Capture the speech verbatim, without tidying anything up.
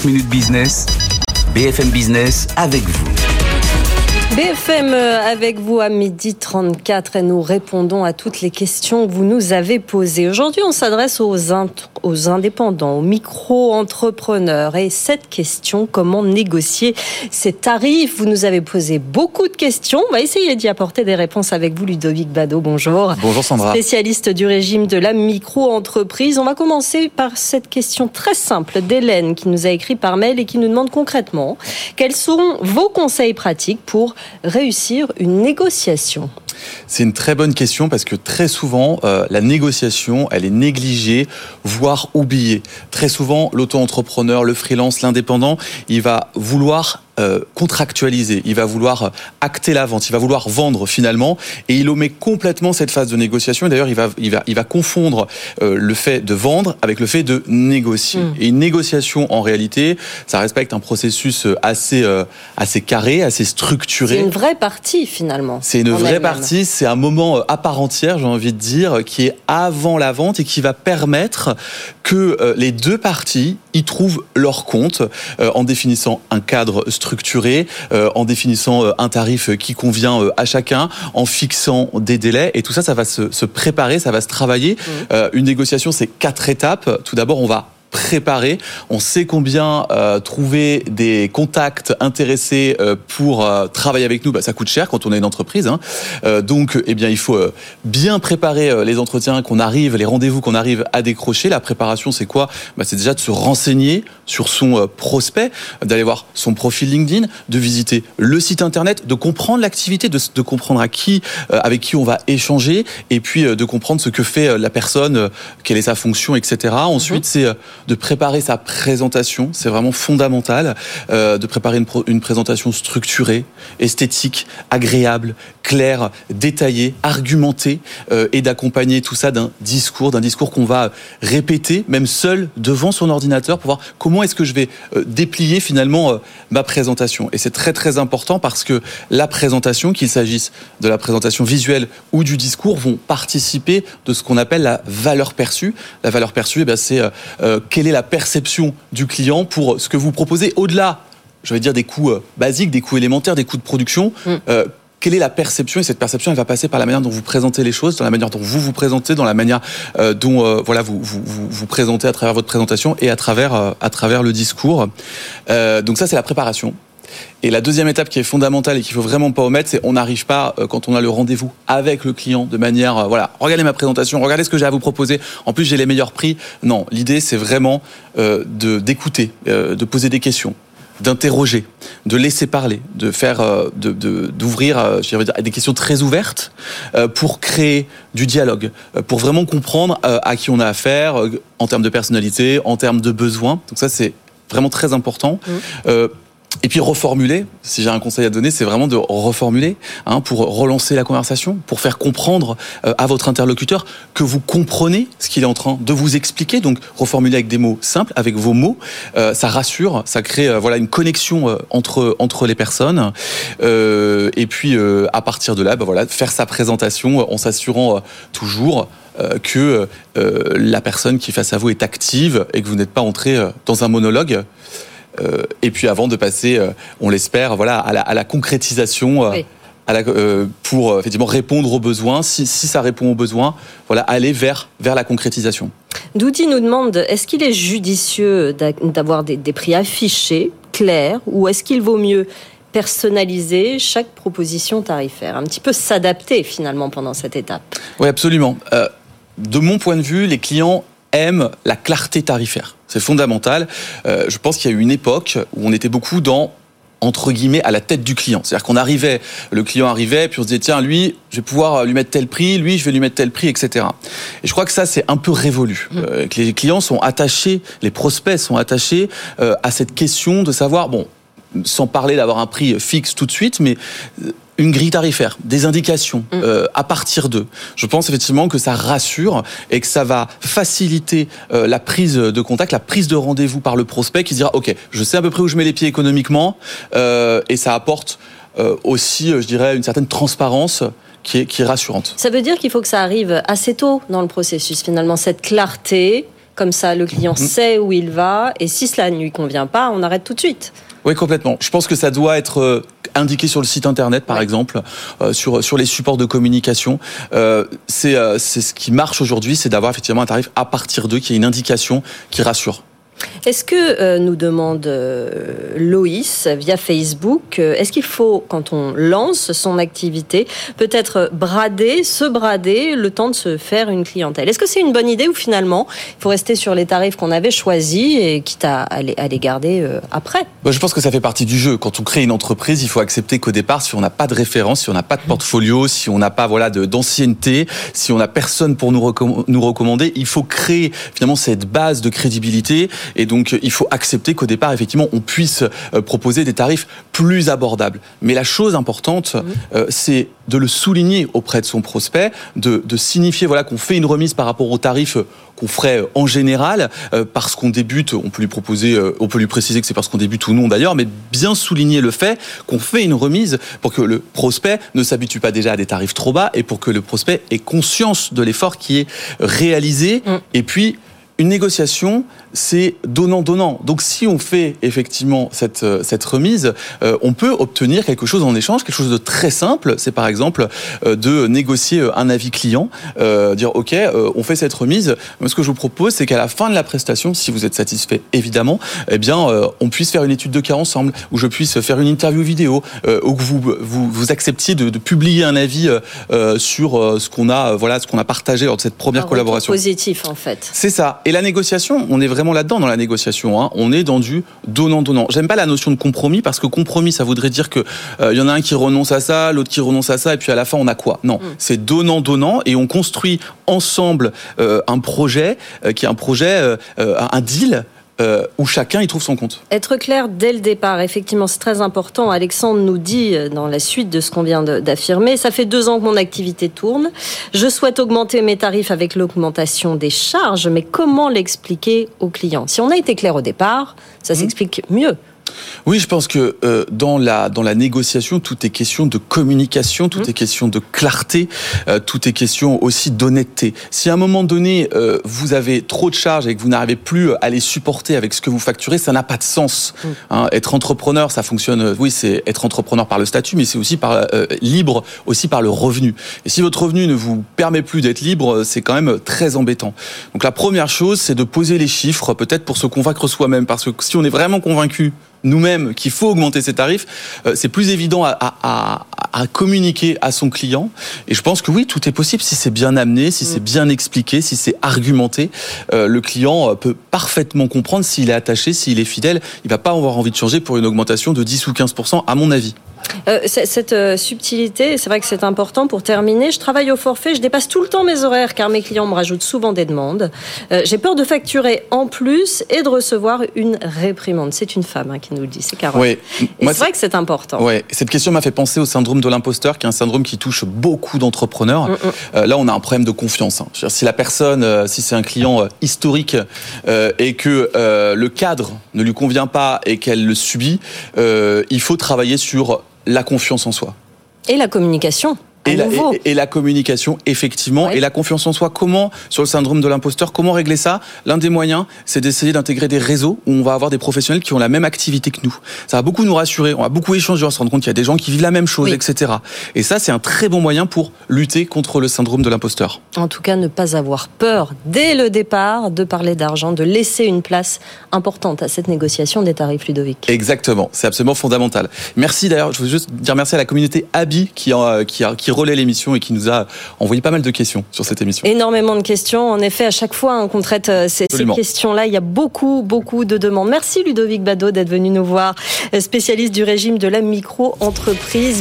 minutes business, B F M Business avec vous. B F M avec vous à midi trente-quatre et nous répondons à toutes les questions que vous nous avez posées. Aujourd'hui, on s'adresse aux, in- aux indépendants, aux micro-entrepreneurs. Et cette question, comment négocier ces tarifs ? Vous nous avez posé beaucoup de questions. On va essayer d'y apporter des réponses avec vous, Ludovic Bado. Bonjour. Bonjour Sandra. Spécialiste du régime de la micro-entreprise. On va commencer par cette question très simple d'Hélène qui nous a écrit par mail et qui nous demande concrètement quels sont vos conseils pratiques pour réussir une négociation ? C'est une très bonne question parce que très souvent, euh, la négociation, elle est négligée, voire oubliée. Très souvent, l'auto-entrepreneur, le freelance, l'indépendant, il va vouloir euh, contractualiser, il va vouloir acter la vente, il va vouloir vendre finalement, et il omet complètement cette phase de négociation. Et d'ailleurs, il va, il va, il va confondre euh, le fait de vendre avec le fait de négocier. Mmh. Et une négociation, en réalité, ça respecte un processus assez, euh, assez carré, assez structuré. C'est une vraie partie finalement. C'est une vraie partie, c'est un moment à part entière, j'ai envie de dire, qui est avant la vente et qui va permettre que euh, les deux parties y trouvent leur compte euh, en définissant un cadre structuré, euh, en définissant euh, un tarif qui convient euh, à chacun, en fixant des délais. Et tout ça, ça va se, se préparer, ça va se travailler. Mmh. Euh, une négociation, c'est quatre étapes. Tout d'abord, on va préparé. On sait combien euh, trouver des contacts intéressés euh, pour euh, travailler avec nous, bah, ça coûte cher quand on est une entreprise. Hein. Euh, donc, eh bien, il faut euh, bien préparer euh, les entretiens qu'on arrive, les rendez-vous qu'on arrive à décrocher. La préparation, c'est quoi ? Bah, c'est déjà de se renseigner sur son euh, prospect, d'aller voir son profil LinkedIn, de visiter le site internet, de comprendre l'activité, de, de comprendre à qui, euh, avec qui on va échanger, et puis euh, de comprendre ce que fait euh, la personne, euh, quelle est sa fonction, et cetera. Ensuite, mmh. c'est euh, de préparer sa présentation, c'est vraiment fondamental, euh, de préparer une, pro- une présentation structurée, esthétique, agréable, claire, détaillée, argumentée, euh, et d'accompagner tout ça d'un discours, d'un discours qu'on va répéter, même seul, devant son ordinateur, pour voir comment est-ce que je vais euh, déplier finalement euh, ma présentation. Et c'est très très important parce que la présentation, qu'il s'agisse de la présentation visuelle ou du discours, vont participer de ce qu'on appelle la valeur perçue. La valeur perçue, eh bien, c'est euh, euh, quelle est la perception du client pour ce que vous proposez au-delà, je vais dire, des coûts euh, basiques, des coûts élémentaires, des coûts de production. Mm. Euh, quelle est la perception ? Et cette perception, elle va passer par la manière dont vous présentez les choses, dans la manière dont vous vous présentez, dans la manière euh, dont euh, voilà vous, vous vous vous présentez à travers votre présentation et à travers euh, à travers le discours. Euh, donc ça, c'est la préparation. Et la deuxième étape qui est fondamentale et qu'il faut vraiment pas omettre, c'est on n'arrive pas euh, quand on a le rendez-vous avec le client de manière, euh, voilà, regardez ma présentation, regardez ce que j'ai à vous proposer, en plus j'ai les meilleurs prix. Non, l'idée c'est vraiment euh, de, d'écouter, euh, de poser des questions, d'interroger, de laisser parler, de faire, euh, de, de, d'ouvrir euh, je dirais, des questions très ouvertes euh, pour créer du dialogue, euh, pour vraiment comprendre euh, à qui on a affaire euh, en termes de personnalité, en termes de besoins. Donc ça c'est vraiment très important. Mmh. Euh, Et puis reformuler, si j'ai un conseil à donner, c'est vraiment de reformuler hein, pour relancer la conversation, pour faire comprendre euh, à votre interlocuteur que vous comprenez ce qu'il est en train de vous expliquer. Donc reformuler avec des mots simples, avec vos mots, euh, ça rassure, ça crée euh, voilà une connexion euh, entre entre les personnes. Euh, et puis euh, à partir de là, bah, voilà, faire sa présentation euh, en s'assurant euh, toujours euh, que euh, la personne qui est face à vous est active et que vous n'êtes pas entré euh, dans un monologue. Euh, et puis avant de passer, euh, on l'espère, voilà, à la, à la concrétisation, euh, oui. à la, euh, pour euh, effectivement répondre aux besoins. Si, si ça répond aux besoins, voilà, aller vers vers la concrétisation. Doudi nous demande, est-ce qu'il est judicieux d'avoir des, des prix affichés, clairs, ou est-ce qu'il vaut mieux personnaliser chaque proposition tarifaire, un petit peu s'adapter finalement pendant cette étape ? Oui, absolument. Euh, de mon point de vue, les clients aiment la clarté tarifaire. C'est fondamental. Euh, je pense qu'il y a eu une époque où on était beaucoup dans, entre guillemets, à la tête du client. C'est-à-dire qu'on arrivait, le client arrivait, puis on se disait, tiens, lui, je vais pouvoir lui mettre tel prix, lui, je vais lui mettre tel prix, et cetera. Et je crois que ça, c'est un peu révolu. Mmh. Euh, que les clients sont attachés, les prospects sont attachés euh, à cette question de savoir, bon, sans parler d'avoir un prix fixe tout de suite, mais une grille tarifaire, des indications mmh. euh, à partir d'eux. Je pense effectivement que ça rassure et que ça va faciliter euh, la prise de contact, la prise de rendez-vous par le prospect qui dira « Ok, je sais à peu près où je mets les pieds économiquement euh, » et ça apporte euh, aussi, je dirais, une certaine transparence qui est, qui est rassurante. Ça veut dire qu'il faut que ça arrive assez tôt dans le processus, finalement, cette clarté. Comme ça, le client mmh. sait où il va. Et si cela ne lui convient pas, on arrête tout de suite. Oui, complètement. Je pense que ça doit être indiqué sur le site internet, par ouais. exemple, euh, sur sur les supports de communication. Euh, c'est euh, c'est ce qui marche aujourd'hui, c'est d'avoir effectivement un tarif à partir d'eux, qui est une indication qui rassure. Est-ce que, euh, nous demande euh, Loïs via Facebook, euh, est-ce qu'il faut, quand on lance son activité, peut-être brader, se brader, le temps de se faire une clientèle ? Est-ce que c'est une bonne idée ou finalement, il faut rester sur les tarifs qu'on avait choisis et quitte à, à, les, à les garder euh, après ? Bah, je pense que ça fait partie du jeu. Quand on crée une entreprise, il faut accepter qu'au départ, si on n'a pas de référence, si on n'a pas de portfolio, si on n'a pas voilà, de, d'ancienneté, si on n'a personne pour nous, recomm- nous recommander, il faut créer finalement cette base de crédibilité. Et donc, il faut accepter qu'au départ, effectivement, on puisse proposer des tarifs plus abordables. Mais la chose importante, mmh. euh, c'est de le souligner auprès de son prospect, de, de signifier voilà, qu'on fait une remise par rapport aux tarifs qu'on ferait en général, euh, parce qu'on débute, on peut lui proposer, euh, on peut lui préciser que c'est parce qu'on débute ou non d'ailleurs, mais bien souligner le fait qu'on fait une remise pour que le prospect ne s'habitue pas déjà à des tarifs trop bas et pour que le prospect ait conscience de l'effort qui est réalisé. Mmh. Et puis, une négociation, c'est donnant-donnant. Donc, si on fait effectivement cette, cette remise, euh, on peut obtenir quelque chose en échange, quelque chose de très simple. C'est par exemple euh, de négocier un avis client, euh, dire OK, euh, on fait cette remise. Mais ce que je vous propose, c'est qu'à la fin de la prestation, si vous êtes satisfait, évidemment, eh bien, euh, on puisse faire une étude de cas ensemble, où je puisse faire une interview vidéo, euh, où vous vous, vous acceptiez de, de publier un avis euh, sur euh, ce qu'on a, voilà, ce qu'on a partagé lors de cette première un collaboration. Positif, en fait. C'est ça. Et la négociation, on est vraiment là-dedans dans la négociation. Hein. On est dans du donnant-donnant. J'aime pas la notion de compromis parce que compromis, ça voudrait dire que euh, y en a un qui renonce à ça, l'autre qui renonce à ça, et puis à la fin, on a quoi ? Non, mmh. c'est donnant-donnant et on construit ensemble euh, un projet euh, qui est un projet, euh, un deal. Euh, où chacun y trouve son compte. Être clair dès le départ, effectivement, c'est très important. Alexandre nous dit, dans la suite de ce qu'on vient de, d'affirmer, ça fait deux ans que mon activité tourne. Je souhaite augmenter mes tarifs avec l'augmentation des charges, mais comment l'expliquer aux clients ? Si on a été clair au départ, ça mmh. s'explique mieux. Oui, je pense que euh, dans la dans la négociation, tout est question de communication, tout mmh. est question de clarté, euh, tout est question aussi d'honnêteté. Si à un moment donné euh, vous avez trop de charges et que vous n'arrivez plus à les supporter avec ce que vous facturez, ça n'a pas de sens. Mmh. Hein, être entrepreneur, ça fonctionne. Oui, c'est être entrepreneur par le statut, mais c'est aussi par euh, libre, aussi par le revenu. Et si votre revenu ne vous permet plus d'être libre, c'est quand même très embêtant. Donc la première chose, c'est de poser les chiffres, peut-être pour se convaincre soi-même, parce que si on est vraiment convaincu nous-mêmes qu'il faut augmenter ces tarifs, euh, c'est plus évident à, à, à communiquer à son client. Et je pense que oui, tout est possible si c'est bien amené, si c'est bien expliqué, si c'est argumenté. Euh, le client peut parfaitement comprendre s'il est attaché, s'il est fidèle. Il va pas avoir envie de changer pour une augmentation de dix ou quinze pour cent, à mon avis. Euh, cette euh, subtilité, c'est vrai que c'est important. Pour terminer, je travaille au forfait, je dépasse tout le temps mes horaires car mes clients me rajoutent souvent des demandes. Euh, j'ai peur de facturer en plus et de recevoir une réprimande. C'est une femme hein, qui nous le dit, c'est Carole. Oui. Et Moi, c'est vrai que c'est important. Oui. Cette question m'a fait penser au syndrome de l'imposteur, qui est un syndrome qui touche beaucoup d'entrepreneurs. Mm-hmm. Euh, là, on a un problème de confiance. Hein. Je veux dire, si la personne, euh, si c'est un client euh, historique euh, et que euh, le cadre ne lui convient pas et qu'elle le subit, euh, il faut travailler sur la confiance en soi. Et la communication. Et la, et, et la communication, effectivement, ouais. Et la confiance en soi. Comment, sur le syndrome de l'imposteur, comment régler ça ? L'un des moyens, c'est d'essayer d'intégrer des réseaux où on va avoir des professionnels qui ont la même activité que nous. Ça va beaucoup nous rassurer, on va beaucoup échanger, on va se rendre compte qu'il y a des gens qui vivent la même chose, oui. et cetera. Et ça, c'est un très bon moyen pour lutter contre le syndrome de l'imposteur. En tout cas, ne pas avoir peur, dès le départ, de parler d'argent, de laisser une place importante à cette négociation des tarifs, Ludovic. Exactement, c'est absolument fondamental. Merci d'ailleurs, je veux juste dire merci à la communauté Abi qui, euh, qui, qui relaie l'émission et qui nous a envoyé pas mal de questions sur cette émission. Énormément de questions. En effet, à chaque fois hein, qu'on traite ces, ces questions-là, il y a beaucoup, beaucoup de demandes. Merci Ludovic Badaud d'être venu nous voir, spécialiste du régime de la micro-entreprise.